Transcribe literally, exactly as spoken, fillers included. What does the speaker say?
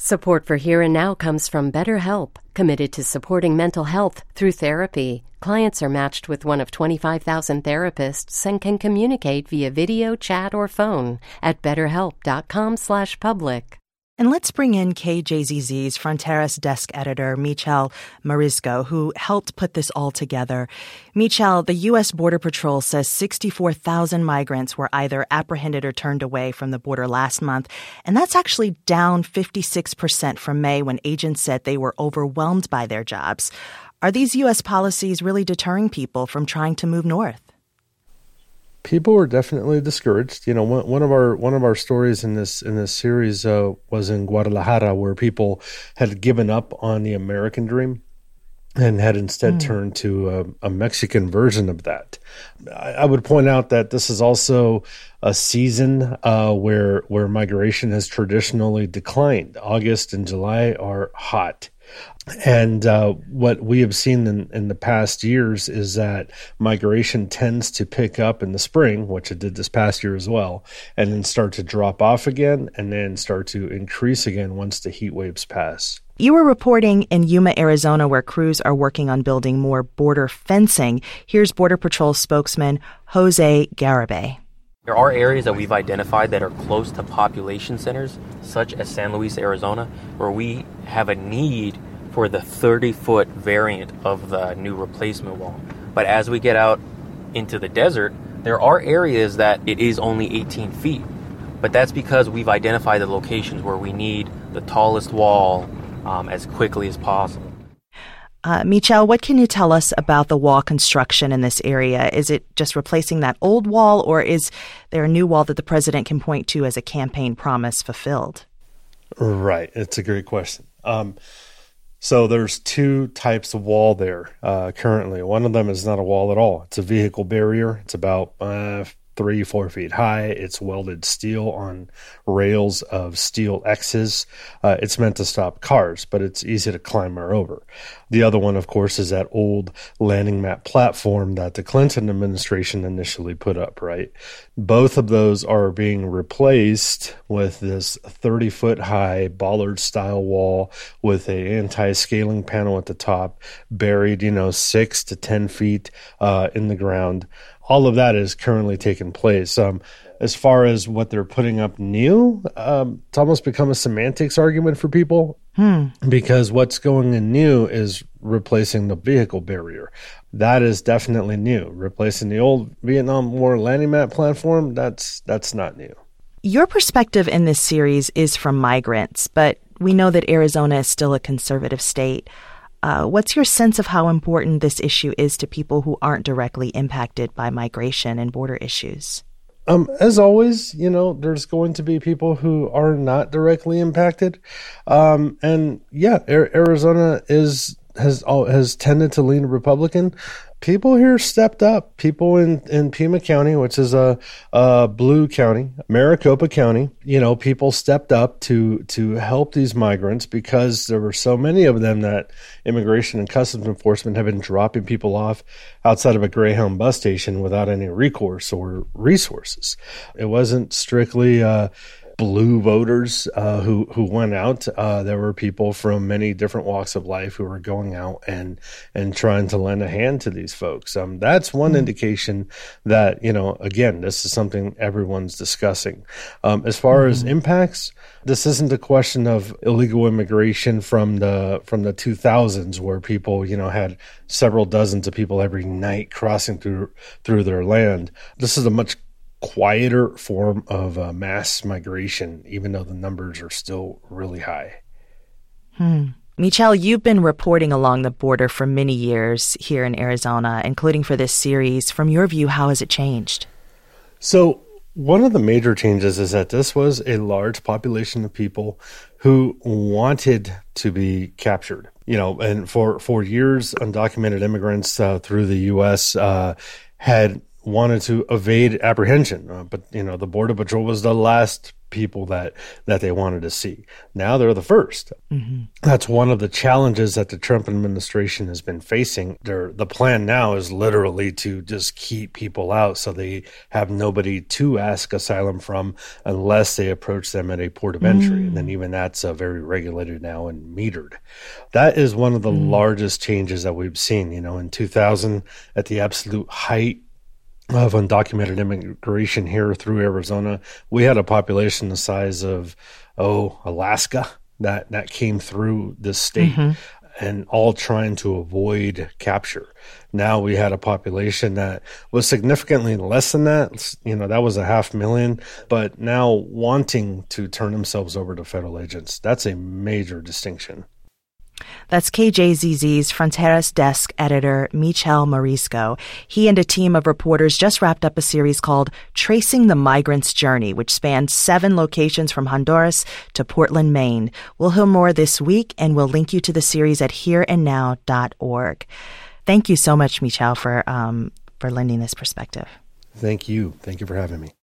Support for Here and Now comes from BetterHelp, committed to supporting mental health through therapy. Clients are matched with one of twenty-five thousand therapists and can communicate via video, chat, or phone at betterhelp.com slash public. And let's bring in K J Z Z's Fronteras desk editor, Michel Marisco, who helped put this all together. Michel, the U S. Border Patrol says sixty-four thousand migrants were either apprehended or turned away from the border last month. And that's actually down fifty-six percent from May, when agents said they were overwhelmed by their jobs. Are these U S policies really deterring people from trying to move north? People were definitely discouraged. You know, one, one of our one of our stories in this in this series uh, was in Guadalajara, where people had given up on the American dream and had instead mm. turned to a, a Mexican version of that. I, I would point out that this is also a season uh, where where migration has traditionally declined. August and July are hot. And uh, what we have seen in, in the past years is that migration tends to pick up in the spring, which it did this past year as well, and then start to drop off again and then start to increase again once the heat waves pass. You were reporting in Yuma, Arizona, where crews are working on building more border fencing. Here's Border Patrol spokesman Jose Garibay. There are areas that we've identified that are close to population centers, such as San Luis, Arizona, where we have a need for the thirty-foot variant of the new replacement wall. But as we get out into the desert, there are areas that it is only eighteen feet. But that's because we've identified the locations where we need the tallest wall um, as quickly as possible. Uh, Michel, what can you tell us about the wall construction in this area? Is it just replacing that old wall, or is there a new wall that the president can point to as a campaign promise fulfilled? Right. It's a great question. Um, so there's two types of wall there uh, currently. One of them is not a wall at all. It's a vehicle barrier. It's about uh, three, four feet high. It's welded steel on rails of steel X's. Uh, it's meant to stop cars, but it's easy to climb or over. The other one, of course, is that old landing mat platform that the Clinton administration initially put up, right? Both of those are being replaced with this thirty-foot high bollard-style wall with a anti-scaling panel at the top, buried, you know, six to ten feet uh, in the ground. All of that is currently taking place. Um, as far as what they're putting up new, um, it's almost become a semantics argument for people hmm. because what's going in new is replacing the vehicle barrier. That is definitely new. Replacing the old Vietnam War landing mat platform, that's that's not new. Your perspective in this series is from migrants, but we know that Arizona is still a conservative state. Uh, what's your sense of how important this issue is to people who aren't directly impacted by migration and border issues? Um, as always, you know, there's going to be people who are not directly impacted. Um, and yeah, Arizona is has has tended to lean Republican. People here stepped up. People in, in Pima County, which is a, a blue county, Maricopa County, you know, people stepped up to to help these migrants because there were so many of them that Immigration and Customs Enforcement have been dropping people off outside of a Greyhound bus station without any recourse or resources. It wasn't strictly uh, blue voters uh, who who went out. Uh, there were people from many different walks of life who were going out and and trying to lend a hand to these folks. Um, that's one mm-hmm. indication that, you know, again, this is something everyone's discussing. Um, as far mm-hmm. as impacts, this isn't a question of illegal immigration from the from the two thousands, where people, you know, had several dozens of people every night crossing through through their land. This is a much quieter form of uh, mass migration, even though the numbers are still really high. Hmm. Michel, you've been reporting along the border for many years here in Arizona, including for this series. From your view, how has it changed? So one of the major changes is that this was a large population of people who wanted to be captured. You know, and for, for years, undocumented immigrants uh, through the U S uh, had wanted to evade apprehension. Uh, but, you know, the Border Patrol was the last people that, that they wanted to see. Now they're the first. Mm-hmm. That's one of the challenges that the Trump administration has been facing. They're, the plan now is literally to just keep people out so they have nobody to ask asylum from unless they approach them at a port of entry. Mm. And then even that's uh, very regulated now and metered. That is one of the mm. largest changes that we've seen. You know, in two thousand, at the absolute height of undocumented immigration here through Arizona, we had a population the size of, oh, Alaska that, that came through this state. Mm-hmm. And all trying to avoid capture. Now we had a population that was significantly less than that. You know, that was a half million, but now wanting to turn themselves over to federal agents. That's a major distinction. That's K J Z Z's Fronteras desk editor, Michel Marisco. He and a team of reporters just wrapped up a series called Tracing the Migrant's Journey, which spanned seven locations from Honduras to Portland, Maine. We'll hear more this week, and we'll link you to the series at here and now dot org. Thank you so much, Michel, for um, for lending this perspective. Thank you. Thank you for having me.